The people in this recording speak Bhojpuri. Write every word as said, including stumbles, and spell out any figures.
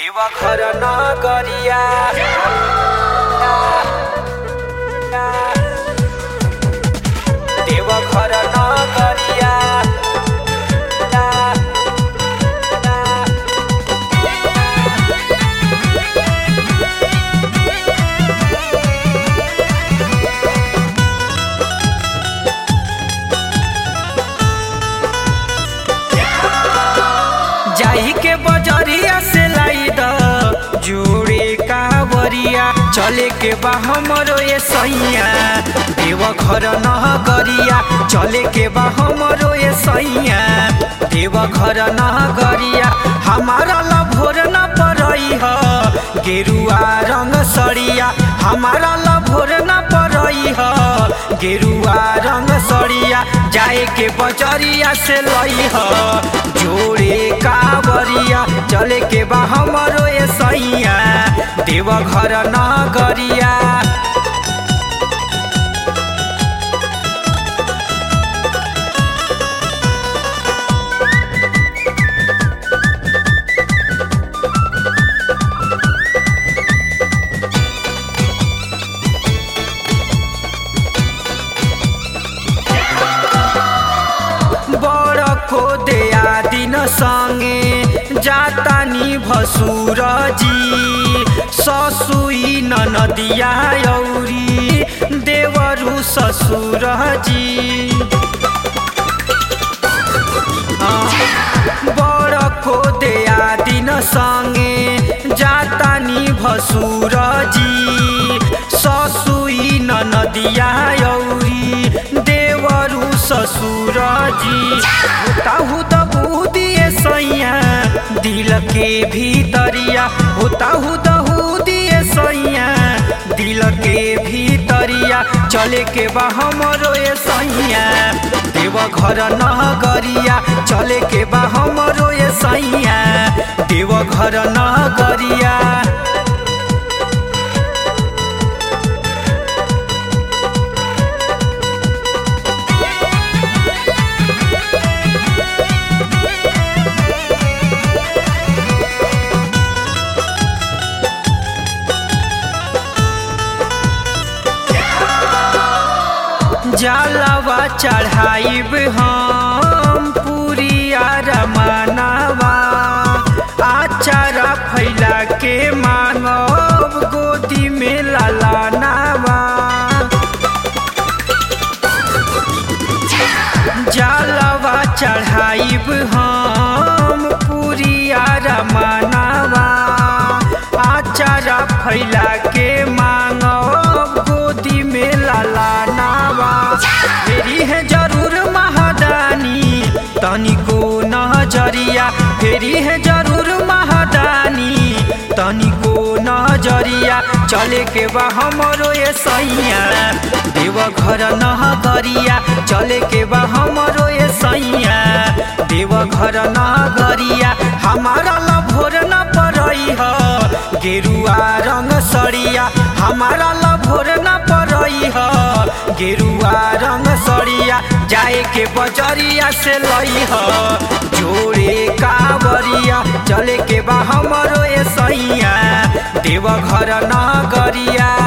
देवघर नगरिया देवघर नगरिया जाही के बजरिया से लाई द जोड़े कावरिया चले के बा हमरो ये सैया देवघर नगरिया चले के बा हमरो ये सैया देवघर नगरिया हमारा ला भोर न परई ह गेरुआ रंग सड़िया हमारा ला भोर न परई ह गेरुआ रंग सड़िया जाए के बजरिया से लई ह जोड़े कावरिया चले के बा हमरो ये सैया देवघर नगरिया को दया दिन संगे जातानी भसुर जी ससुई ननदिया औरी देवरु ससुर जी बड़ को दया दिन संगे जातानी भसुर जी ससुई ननदिया औरी देवरु ससुर जी होताहु त बुदिए सैया दिल के भीतरिया होताहु त दिए सैया दिल के भीतरिया चले के बा हमरो ये सैया देवघर नगरिया चले के बा हमरो ये सैया देवघर नगरिया जलवा चढ़ाइब हम पूरिया रमनवा आचारा फैला के मांगब गोदी में ललनवा जलवा चढ़ाइब हम पूरिया रमनवा आचारा फैला के मांगब गोदी में ललनवा फेरी है जरूर महादानी तनिको नजरिया फेरी है जरूर महादानी तनिको नजरिया चले के बा हमरो ये सैया देवघर नगरिया चले के बा हमरो ये सैया देवघर नगरिया हमारा ला भोर न परई ह गेरुआ रंग सड़िया हमारा ला भोर न परई ह गेरुआ रंग सड़िया जाए के बजरिया से लई ह जोड़े कावरिया चले के बा हमरो ये सैया देवघर नगरिया।